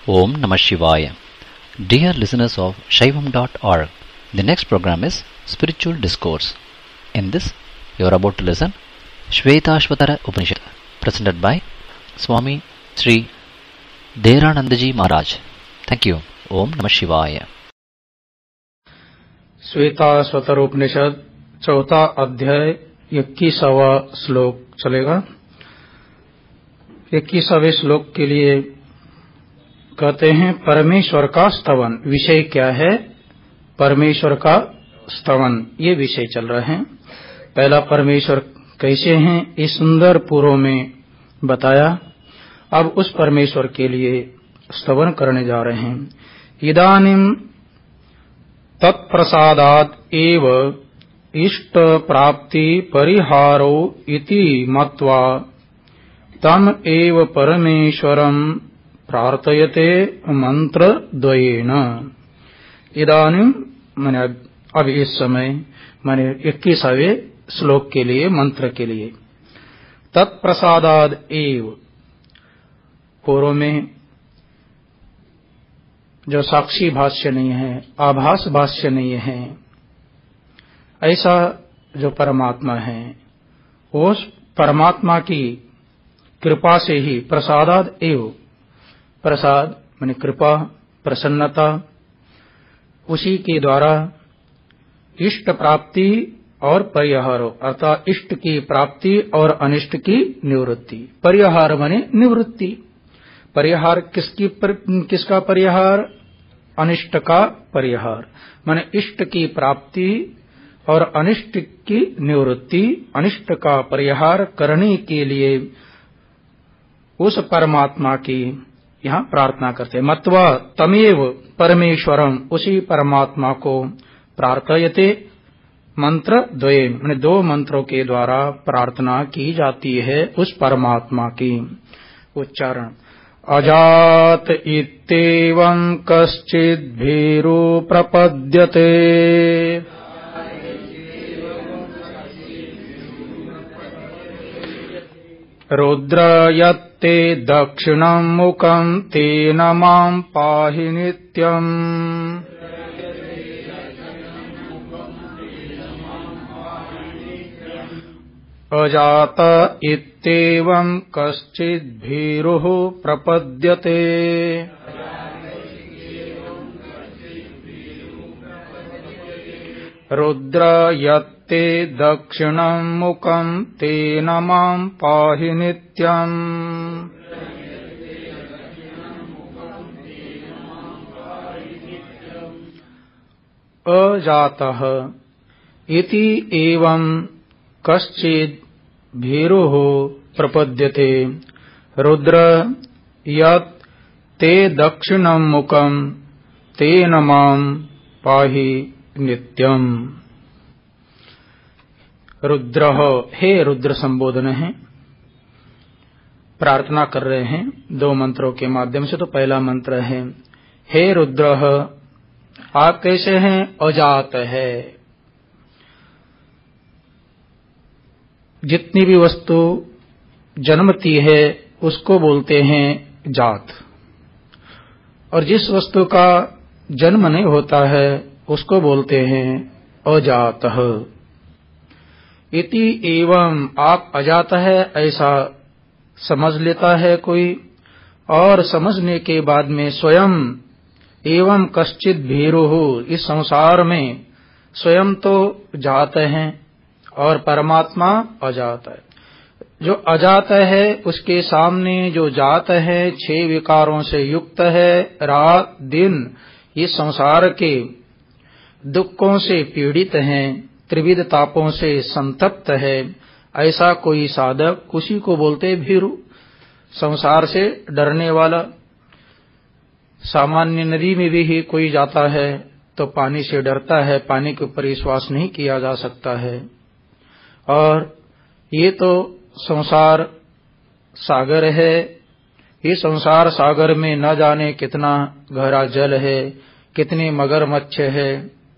Om Namah Shivaya. Dear listeners of Shaivam.org, the next program is Spiritual Discourse. In this, you are about to listen Shvetashvatara Upanishad, presented by Swami Sri Deranandaji Maharaj. Thank you. Om Namah Shivaya. Shvetashvatara उपनिषद चौथा अध्याय 21वां श्लोक चलेगा। 21वें श्लोक के लिए कहते हैं परमेश्वर का स्तवन। विषय क्या है? परमेश्वर का स्तवन, ये विषय चल रहे हैं। पहला परमेश्वर कैसे हैं इस सुंदर पूर्व में बताया। अब उस परमेश्वर के लिए स्तवन करने जा रहे हैं। इदानीं तत्प्रसादात् एव इष्ट प्राप्ति परिहारो इति मत्वा तम एव परमेश्वरं प्रार्थयते मंत्र द्वयेन। इदानीं माने अब इस समय माने 21वें श्लोक के लिए, मंत्र के लिए। तत्प्रसादाद एव, पूर्व में जो साक्षी भाष्य नहीं है, आभास भाष्य नहीं है, ऐसा जो परमात्मा है, उस परमात्मा की कृपा से ही प्रसादाद एव, प्रसाद माने कृपा, प्रसन्नता, उसी के द्वारा इष्ट प्राप्ति और परिहार, अर्थात इष्ट की प्राप्ति और अनिष्ट की निवृत्ति। परिहार माने निवृत्ति। परिहार किसका परिहार? अनिष्ट का परिहार माने इष्ट की प्राप्ति और अनिष्ट की निवृत्ति। अनिष्ट का परिहार करने के लिए उस परमात्मा की यहाँ प्रार्थना करते। मत्वा तमेव परमेश्वरम, उसी परमात्मा को प्रार्थयते मंत्र द्वयेन, माने दो मंत्रों के द्वारा प्रार्थना की जाती है उस परमात्मा की। उच्चारण। अजात इत्येवं कश्चिद् भीरो प्रपद्यते रुद्र यत्ते दक्षिणं मुखं तेन मां पाहि नित्यम्। अजात इत्येवं कश्चिद् भीरुः प्रपद्यते रुद्र यत्ते दक्षिणं मुखं तेन मां पाहि नित्यम्। अजातः इति एवं कश्चिद् भीरुः प्रपद्यते रुद्र यत् ते दक्षिणं मुखं तेन मां पाहि नित्यम। रुद्र, हे रुद्र संबोधन है, प्रार्थना कर रहे हैं दो मंत्रों के माध्यम से। तो पहला मंत्र है, हे रुद्र आप कैसे हैं? अजात है। जितनी भी वस्तु जन्मती है उसको बोलते हैं जात, और जिस वस्तु का जन्म नहीं होता है उसको बोलते हैं अजातः। इति एवं, आप अजात है ऐसा समझ लेता है कोई, और समझने के बाद में स्वयं एवं कश्चिद् भीरुः, इस संसार में स्वयं तो जात हैं और परमात्मा अजात है। जो अजात है उसके सामने जो जात है 6 विकारों से युक्त है, रात दिन इस संसार के दुखों से पीड़ित हैं, त्रिविध तापों से संतप्त है, ऐसा कोई साधक, उसी को बोलते भीरु। संसार से डरने वाला। सामान्य नदी में भी कोई जाता है तो पानी से डरता है, पानी के ऊपर विश्वास नहीं किया जा सकता है। और ये तो संसार सागर है, ये संसार सागर में न जाने कितना गहरा जल है, कितने मगरमच्छ है,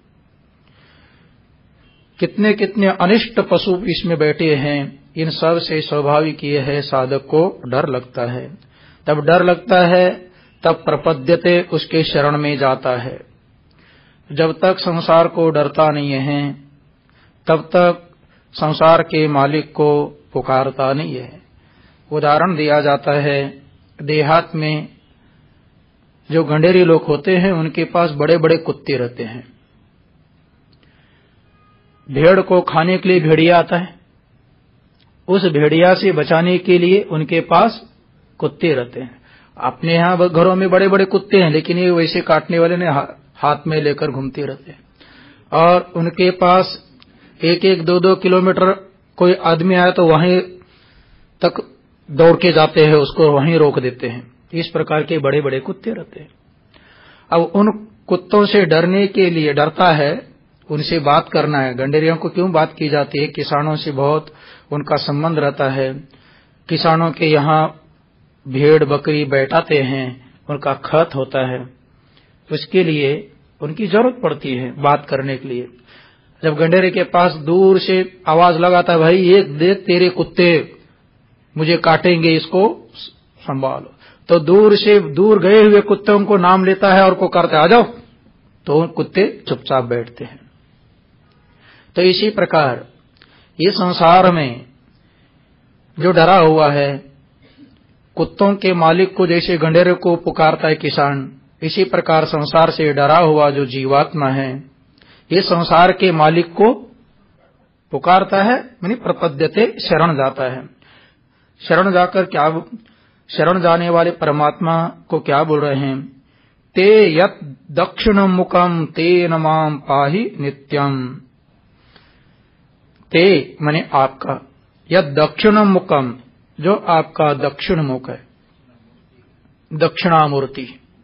कितने कितने अनिष्ट पशु इसमें बैठे हैं। इन सब से स्वाभाविक ये है साधक को डर लगता है। तब डर लगता है तब प्रपद्यते उसके शरण में जाता है। जब तक संसार को डरता नहीं है तब तक संसार के मालिक को पुकारता नहीं है। उदाहरण दिया जाता है, देहात में जो गंडेरी लोग होते हैं उनके पास बड़े बड़े कुत्ते रहते हैं। भेड़ को खाने के लिए भेड़िया आता है, उस भेड़िया से बचाने के लिए उनके पास कुत्ते रहते हैं। अपने यहाँ घरों में बड़े बड़े कुत्ते हैं, लेकिन ये वैसे काटने वाले ने हाथ में लेकर घूमते रहते हैं। और उनके पास 1-1, 2-2 किलोमीटर कोई आदमी आया तो वहीं तक दौड़ के जाते हैं, उसको वहीं रोक देते हैं। इस प्रकार के बड़े बड़े कुत्ते रहते हैं। अब उन कुत्तों से डरने के लिए डरता है, उनसे बात करना है। गंडेरियों को क्यों बात की जाती है? किसानों से बहुत उनका संबंध रहता है। किसानों के यहाँ भेड़ बकरी बैठाते हैं, उनका खत होता है, उसके लिए उनकी जरूरत पड़ती है बात करने के लिए। जब गंडेरे के पास दूर से आवाज लगाता है, भाई ये देख तेरे कुत्ते मुझे काटेंगे, इसको संभालो, तो दूर से दूर गए हुए कुत्तों को नाम लेता है और को करते आ जाओ, तो कुत्ते चुपचाप बैठते हैं। तो इसी प्रकार ये संसार में जो डरा हुआ है, कुत्तों के मालिक को जैसे गंडेरे को पुकारता है किसान, इसी प्रकार संसार से डरा हुआ जो जीवात्मा है ये संसार के मालिक को पुकारता है, माने प्रपद्यते, शरण जाता है। शरण जाकर क्या, शरण जाने वाले परमात्मा को क्या बोल रहे हैं? ते यत दक्षिणम मुखम तेन माम पाहि नित्यम। ते माने आपका, यत दक्षिणम मुखम, जो आपका दक्षिण मुख है, दक्षिणामूर्ति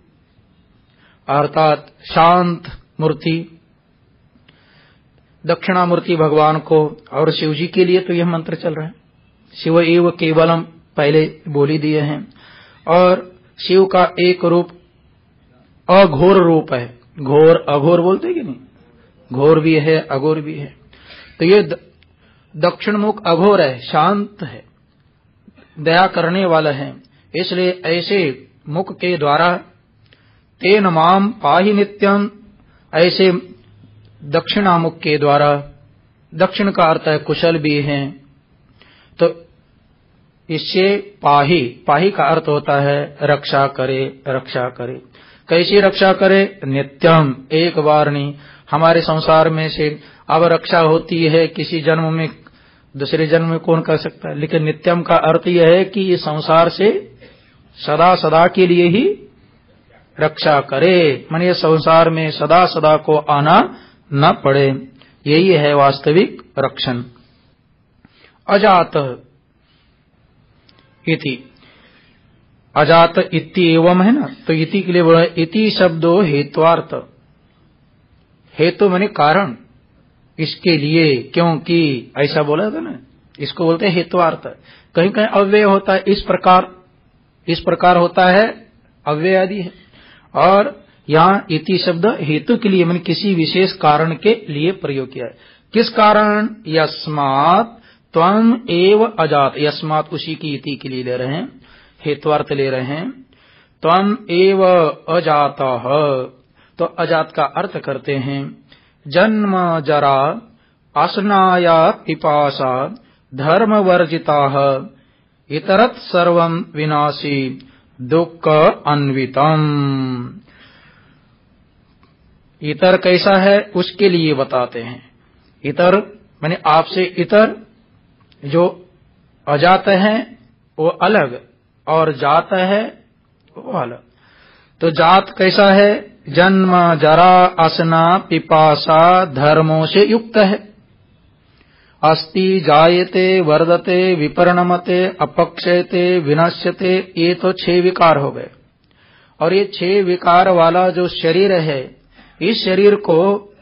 अर्थात शांत मूर्ति, दक्षिणामूर्ति भगवान को। और शिव जी के लिए तो यह मंत्र चल रहा है, शिव एव केवलम, पहले बोली दिए हैं। और शिव का एक रूप अघोर रूप है, घोर अघोर बोलते कि नहीं, घोर भी है अघोर भी है। तो ये दक्षिण मुख अघोर है, शांत है, दया करने वाला है। इसलिए ऐसे मुख के द्वारा तेन माम पाहि नित्यम, ऐसे दक्षिणामुख के द्वारा, दक्षिण का अर्थ है कुशल भी है, तो इससे पाहि, पाहि का अर्थ होता है रक्षा करे, रक्षा करे। कैसी रक्षा करे? नित्यम, एक बार नहीं, हमारे संसार में से अब रक्षा होती है किसी जन्म में, दूसरे जन्म में कौन कर सकता है, लेकिन नित्यम का अर्थ यह है कि इस संसार से सदा सदा के लिए ही रक्षा करे, माने संसार में सदा सदा को आना न पड़े, यही है वास्तविक रक्षण। अजात इति, अजात इति एवं है ना, तो इति के लिए बोला इति शब्दो हेत्वार्थ, हेतु माने कारण, इसके लिए, क्योंकि, ऐसा बोला था ना, इसको बोलते हैं हेत्वार्थ। कहीं कहीं अव्यय होता है, इस प्रकार होता है, अव्यय आदि है। और यहाँ इति शब्द हेतु के लिए, मैंने किसी विशेष कारण के लिए प्रयोग किया है। किस कारण? यस्मात् त्वम एव अजात, यस्मात् उसी की इति के लिए ले रहे हैं, हेत्वार्थ ले रहे हैं। त्वम एव अजातः, तो अजात का अर्थ करते हैं जन्म जरा आसनाया पिपासा धर्मवर्जिताः इतरत् सर्वं विनाशी दुःख अन्वितम। इतर कैसा है उसके लिए बताते हैं। इतर माने आपसे इतर, जो अजात है वो अलग और जात है वो अलग। तो जात कैसा है? जन्म जरा आसना पिपासा धर्मों से युक्त है। अस्ति जायते वर्धते विपरिणमते अपक्षयते विनश्यते, ये तो 6 विकार हो गए। और ये 6 विकार वाला जो शरीर है, इस शरीर को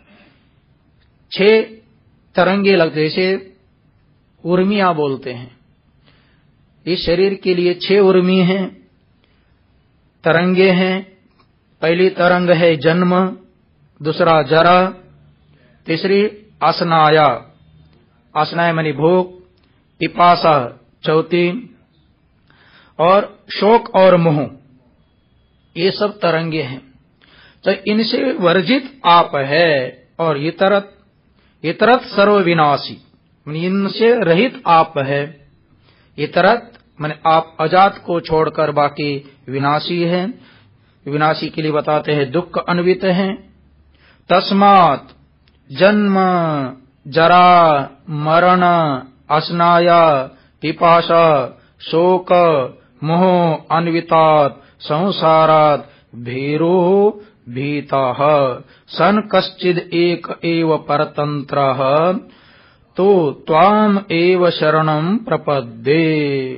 6 तरंगे लगते, जैसे उर्मियां बोलते हैं। इस शरीर के लिए 6 उर्मी हैं, तरंगे हैं। पहली तरंग है जन्म, दूसरा जरा, तीसरी आसनाया, आसनाय मानी भोग, पिपासा चौथी, और शोक और मोह ये सब तरंगे हैं। तो इनसे वर्जित आप है और इतरत सर्व विनाशी, इनसे रहित आप है। इतरत माने आप अजात को छोड़कर बाकी विनाशी हैं। विनाशी के लिए बताते हैं दुख अन्वित हैं। तस्मात् जन्म जरा मरण अश्नाया पिपासा शोक मोह अन्वितात् संसारात् भीरो भीताः सन कश्चिद एक एव परतंत्रः तो त्वाम एव शरणं प्रपद्ये।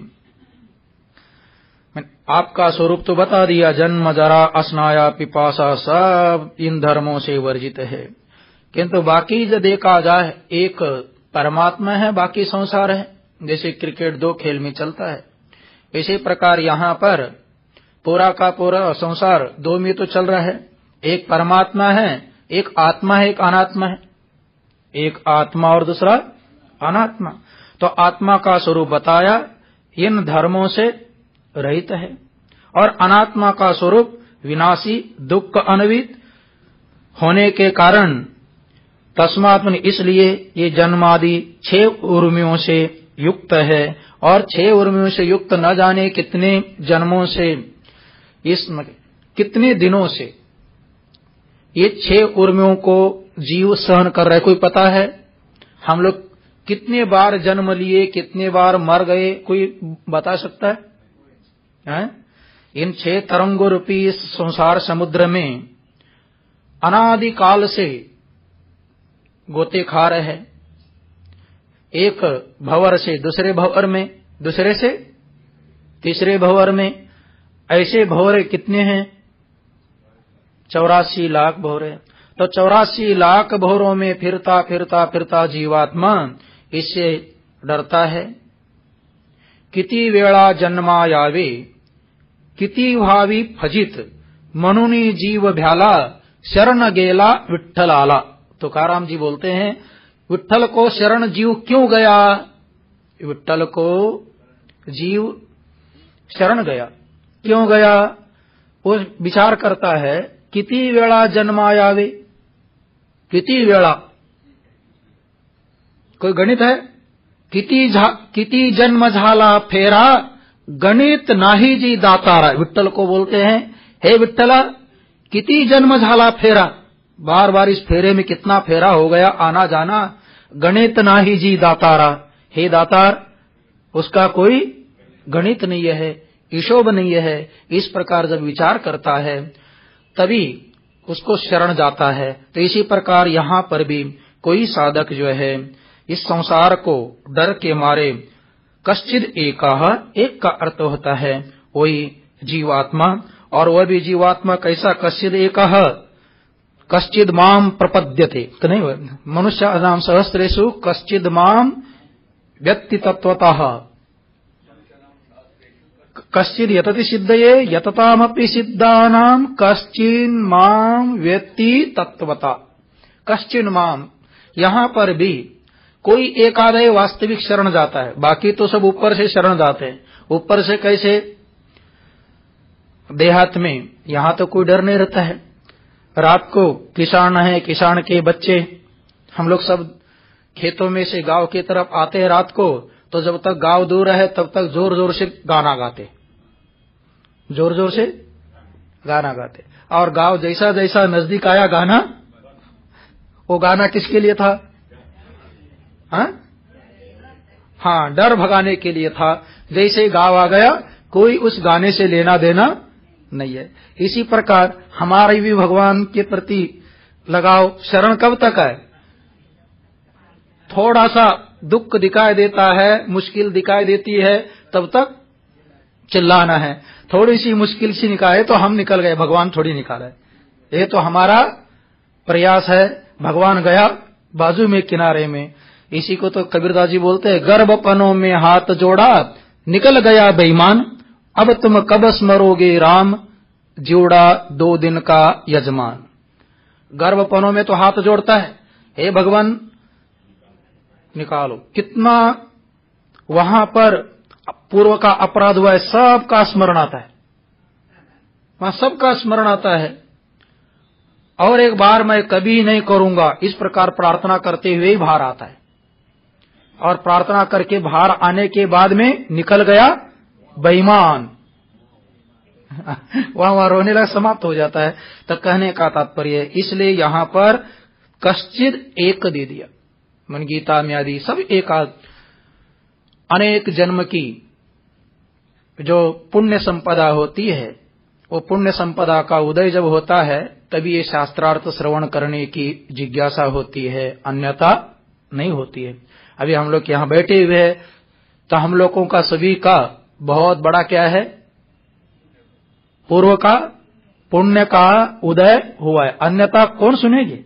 आपका स्वरूप तो बता दिया, जन्म जरा अस्नाया पिपासा सब इन धर्मों से वर्जित है, किंतु बाकी जो देखा जाए एक परमात्मा है, बाकी संसार है। जैसे क्रिकेट दो खेल में चलता है, इसी प्रकार यहाँ पर पूरा का पूरा संसार दो में तो चल रहा है। एक परमात्मा है, एक आत्मा है, एक अनात्मा है। एक आत्मा और दूसरा अनात्मा। तो आत्मा का स्वरूप बताया, इन धर्मों से रहित है, और अनात्मा का स्वरूप विनाशी दुख अन्वित होने के कारण तस्मात् इसलिए ये जन्मादि 6 उर्मियों से युक्त है। और 6 उर्मियों से युक्त न जाने कितने जन्मों से, इस कितने दिनों से ये 6 उर्मियों को जीव सहन कर रहे। कोई पता है हम लोग कितने बार जन्म लिए, कितने बार मर गए, कोई बता सकता है? इन 6 तरंगों रूपी इस संसार समुद्र में अनादि काल से गोते खा रहे हैं। एक भंवर से दूसरे भंवर में, दूसरे से तीसरे भंवर में, ऐसे भंवर कितने हैं? 84 लाख भंवर। तो 84 लाख भंवरों में फिरता फिरता फिरता जीवात्मा इससे डरता है। किती वेळा जन्मायावे किती भावी फजित मनुनी जीव भ्याला शरण गेला विठ्ठल आला। तुकाराम जी बोलते हैं, विठ्ठल को शरण जीव क्यों गया? विठ्ठल को जीव शरण गया, क्यों गया? वो विचार करता है, किती वेळा जन्मायावे, किती वेळा, कोई गणित है? किती जन्म झाला फेरा गणित नाही जी दातारा। विठ्ठल को बोलते हैं, हे विठ्ठला किती जन्म झाला फेरा, बार बार इस फेरे में कितना फेरा हो गया आना जाना, गणित नाही जी दातारा। हे दातार, उसका कोई गणित नहीं है, हिशोब नहीं है। इस प्रकार जब विचार करता है तभी उसको शरण जाता है। तो इसी प्रकार यहाँ पर भी कोई साधक जो है इस संसार को डर के मारे कश्चिद एकाह, एक का अर्थ होता है वही जीवात्मा। और वह भी जीवात्मा कैसा? कश्चिद एकाह कश्चिद माम प्रपद्यते, तो नहीं, मनुष्य नाम सहस्रेषु कश्चिद माम व्यक्ति तत्वतः कश्चिद यतति सिद्धये यततामपि सिद्धानाम कश्चिन माम व्यक्ति तत्वता। कश्चिन माम, यहाँ पर भी कोई एक आधे वास्तविक शरण जाता है, बाकी तो सब ऊपर से शरण जाते हैं। ऊपर से कैसे? देहात में यहाँ तो कोई डर नहीं रहता है। रात को किसान है, किसान के बच्चे, हम लोग सब खेतों में से गांव की तरफ आते हैं रात को, तो जब तक गांव दूर है तब तक जोर जोर से गाना गाते, जोर जोर से गाना गाते। और गांव जैसा जैसा नजदीक आया गाना, वो गाना किसके लिए था? हाँ, डर भगाने के लिए था। जैसे गांव आ गया कोई उस गाने से लेना देना नहीं है। इसी प्रकार हमारे भी भगवान के प्रति लगाव शरण कब तक है? थोड़ा सा दुख दिखाई देता है, मुश्किल दिखाई देती है, तब तक चिल्लाना है। थोड़ी सी मुश्किल सी निकाले तो हम निकल गए, भगवान थोड़ी निकाले। ये तो हमारा प्रयास है। भगवान गया बाजू में, किनारे में। इसी को तो कबीरदास जी बोलते हैं, गर्भपनों में हाथ जोड़ा निकल गया बेईमान, अब तुम कब स्मरोगे राम जोड़ा 2 दिन का यजमान। गर्भपनों में तो हाथ जोड़ता है, हे भगवान निकालो। कितना वहां पर पूर्व का अपराध हुआ है, सबका स्मरण आता है। वहां सबका स्मरण आता है। और एक बार मैं कभी नहीं करूंगा, इस प्रकार प्रार्थना करते हुए ही बाहर आता है। और प्रार्थना करके बाहर आने के बाद में निकल गया बेईमान, वहां रोने लगा, समाप्त हो जाता है। तो कहने का तात्पर्य है, इसलिए यहां पर कश्चिद एक दे दिया। मन गीता में आदि सब एक अनेक जन्म की जो पुण्य संपदा होती है, वो पुण्य संपदा का उदय जब होता है तभी ये शास्त्रार्थ श्रवण करने की जिज्ञासा होती है, अन्यथा नहीं होती है। अभी हम लोग यहां बैठे हुए हैं तो हम लोगों का सभी का बहुत बड़ा क्या है, पूर्व का पुण्य का उदय हुआ है, अन्यथा कौन सुनेंगे?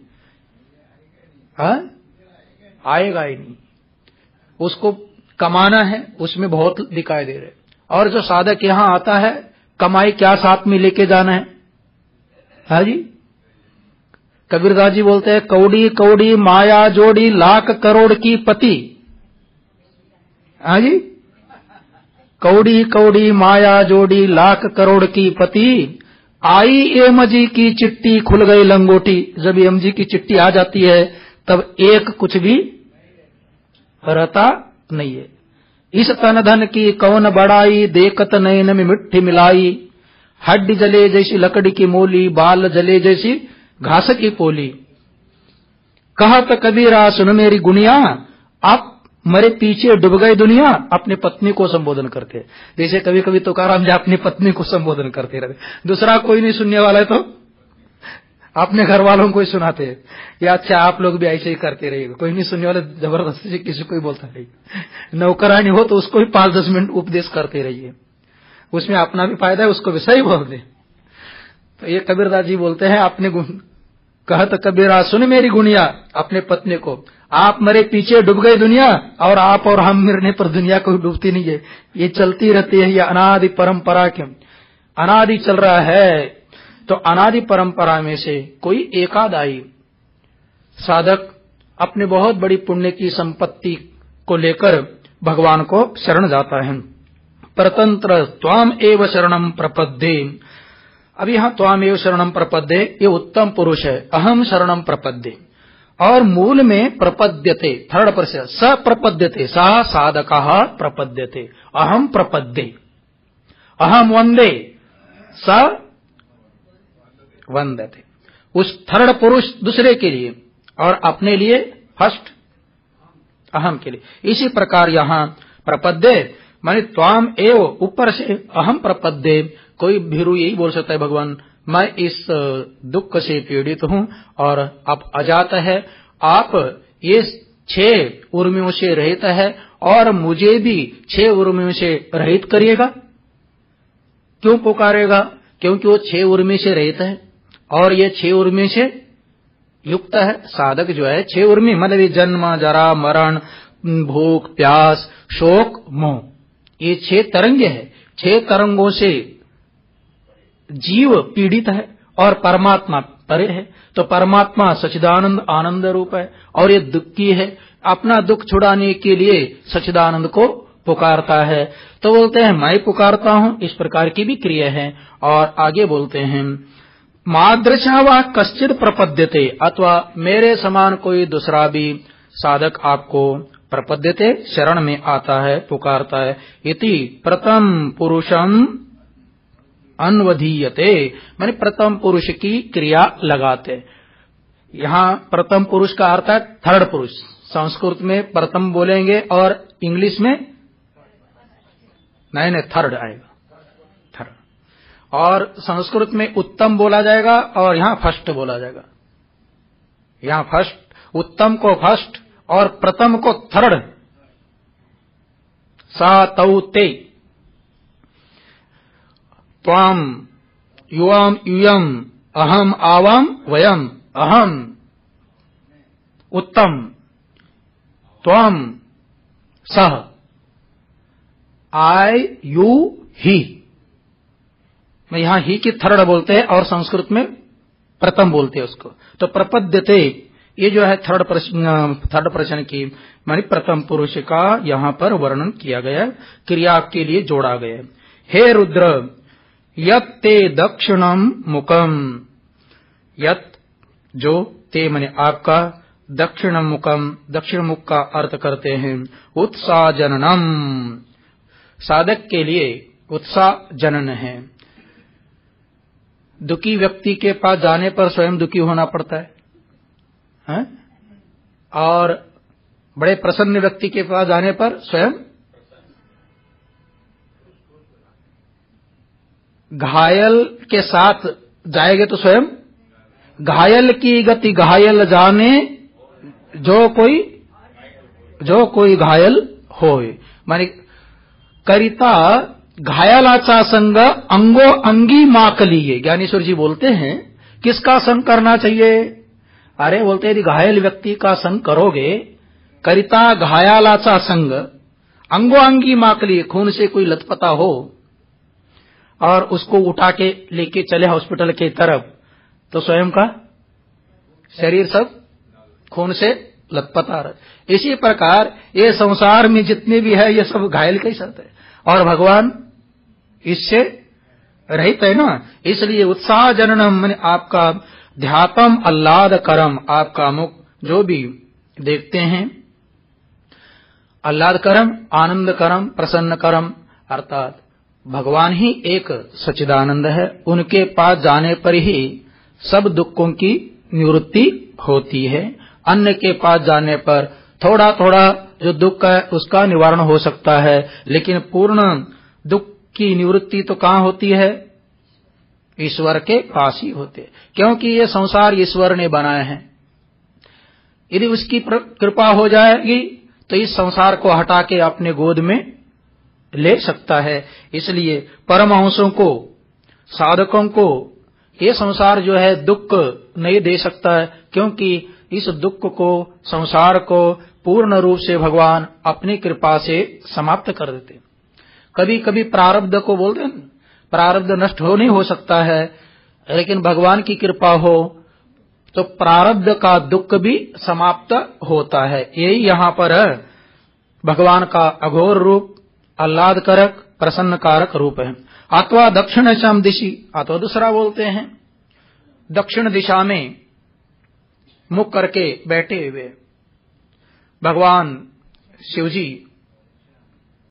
आएगा ही नहीं। उसको कमाना है, उसमें बहुत दिखाई दे रहे। और जो साधक यहां आता है, कमाई क्या साथ में लेके जाना है? हाँ जी, कबीरदास जी बोलते हैं, कौड़ी कौड़ी माया जोड़ी लाख करोड़ की पति। हाँ जी, कौड़ी कौड़ी माया जोड़ी लाख करोड़ की पति, आई एम जी की चिट्ठी खुल गई लंगोटी। जब एम जी की चिट्ठी आ जाती है तब एक कुछ भी रहता नहीं है। इस तन धन की कौन बड़ाई, देखत नैन में मिट्टी मिलाई। हड्डी जले जैसी लकड़ी की मोली, बाल जले जैसी घास की पोली। कहत कबीरा सुन मेरी गुनिया, आप मेरे पीछे डूब गए दुनिया। अपनी पत्नी को संबोधन करते, जैसे कभी कभी तुकाराम जी अपनी पत्नी को संबोधन करते रहते। दूसरा कोई नहीं सुनने वाला है तो अपने घर वालों को ही सुनाते हैं, या अच्छा आप लोग भी ऐसे ही करते रहिए। कोई नहीं सुनने वाले, जबरदस्ती से किसी को ही बोलता रहिए। नौकरानी हो तो उसको भी 5-10 मिनट उपदेश करते रहिए, उसमें अपना भी फायदा है, उसको भी सही बोल दे। तो ये कबीरदास जी बोलते हैं, अपने कहत कबीरा सुन मेरी गुनिया, अपने पत्नी को, आप मेरे पीछे डूब गए दुनिया, और आप और हम मिलने पर दुनिया कोई डूबती नहीं है, ये चलती रहती है। ये अनादि परंपरा क्यों अनादि चल रहा है। तो अनादि परंपरा में से कोई एकादाई साधक अपने बहुत बड़ी पुण्य की संपत्ति को लेकर भगवान को शरण जाता है। परतंत्र त्वाम एव शरणम प्रपद्ये। अब यहाँ त्वाम एव शरणम प्रपद्ये ये उत्तम पुरुष है, अहम शरणम प्रपद्ये। और मूल में प्रपद्यते, थर्ड पर्सन, स प्रपद्यते, सा साधकः प्रपद्यते, अहम प्रपद्ये, अहम वंदे, स वंदते। उस थर्ड पुरुष दूसरे के लिए और अपने लिए फर्स्ट अहम के लिए। इसी प्रकार यहाँ प्रपद्ये माने त्वाम एव, ऊपर से अहम प्रपद्ये। कोई भीरू यही बोल सकता है, भगवान मैं इस दुख से पीड़ित हूं और आप अजात है, आप ये 6 उर्मियों से रहित है और मुझे भी 6 उर्मियों से रहित करिएगा। क्यों पुकारेगा? क्योंकि वो 6 उर्मी से रहित है और ये 6 उर्मी से युक्त है। साधक जो है 6 उर्मी मतलब जन्म, जरा, मरण, भूख, प्यास, शोक, मोह, ये 6 तरंगे हैं। 6 तरंगों से जीव पीड़ित है और परमात्मा परे है। तो परमात्मा सच्चिदानंद आनंद रूप है और ये दुखी है, अपना दुख छुड़ाने के लिए सच्चिदानंद को पुकारता है। तो बोलते हैं मैं पुकारता हूं, इस प्रकार की भी क्रिया है। और आगे बोलते हैं मादृशा व कश्चित् प्रपद्यते, अथवा मेरे समान कोई दूसरा भी साधक आपको प्रपद्यते शरण में आता है, पुकारता है। इति प्रथम पुरुषम अन्वधीयते, माने प्रथम पुरुष की क्रिया लगाते। यहाँ प्रथम पुरुष का अर्थ है थर्ड पुरुष। संस्कृत में प्रथम बोलेंगे और इंग्लिश में नहीं थर्ड आएगा, थर्ड। और संस्कृत में उत्तम बोला जाएगा और यहाँ फर्स्ट बोला जाएगा। यहाँ फर्स्ट, उत्तम को फर्स्ट और प्रथम को थर्ड। सा तौ ते त्वाम युवाम यूयम अहम आवाम वयम, अहम उत्तम त्वम सह, आई यू ही। मैं यहां ही की थर्ड बोलते हैं और संस्कृत में प्रथम बोलते हैं उसको। तो प्रपद्यते ये जो है थर्ड पर्सन की मानी प्रथम पुरुष का यहां पर वर्णन किया गया, क्रिया के लिए जोड़ा गया। हे रुद्र, यत ते दक्षिणम मुखम, यत जो, ते मने आपका, दक्षिण मुखम, दक्षिण मुख का अर्थ करते हैं उत्साह जननम, साधक के लिए उत्साह जनन है। दुखी व्यक्ति के पास जाने पर स्वयं दुखी होना पड़ता है? और बड़े प्रसन्न व्यक्ति के पास जाने पर स्वयं घायल के साथ जाएंगे तो स्वयं घायल की गति घायल जाने, जो कोई घायल होय, माने करिता घायलाचा संग अंगो अंगी माकलिए। ज्ञानेश्वर जी बोलते हैं किसका संग करना चाहिए? अरे बोलते यदि घायल व्यक्ति का संग करोगे, करिता घायलाचा संग अंगो अंगी माकलिए, खून से कोई लथपथा हो और उसको उठा के लेके चले हॉस्पिटल की तरफ, तो स्वयं का शरीर सब खून से लथपथा रहे। इसी प्रकार ये संसार में जितने भी है ये सब घायल के साथ है, और भगवान इससे रहित है ना। इसलिए उत्साह जननम माने आपका ध्यातम आह्लाद करम, आपका मुख जो भी देखते हैं आह्लाद करम, आनंद करम, प्रसन्न करम, अर्थात भगवान ही एक सच्चिदानंद है। उनके पास जाने पर ही सब दुखों की निवृत्ति होती है। अन्य के पास जाने पर थोड़ा थोड़ा जो दुख है उसका निवारण हो सकता है, लेकिन पूर्ण दुख की निवृत्ति तो कहाँ होती है? ईश्वर के पास ही होते, क्योंकि ये संसार ईश्वर ने बनाया है। यदि उसकी कृपा हो जाएगी तो इस संसार को हटा के अपने गोद में ले सकता है। इसलिए परमहंसों को, साधकों को ये संसार जो है दुख नहीं दे सकता है, क्योंकि इस दुख को, संसार को पूर्ण रूप से भगवान अपनी कृपा से समाप्त कर देते। कभी कभी प्रारब्ध को बोलते हैं, प्रारब्ध नष्ट हो नहीं हो सकता है, लेकिन भगवान की कृपा हो तो प्रारब्ध का दुख भी समाप्त होता है। यही यहाँ पर भगवान का अघोर रूप, आह्लादकारक, प्रसन्नकारक रूप है। अथवा दक्षिणेशम दिशि, अथवा दूसरा बोलते हैं दक्षिण दिशा में मुख करके बैठे हुए भगवान शिव जी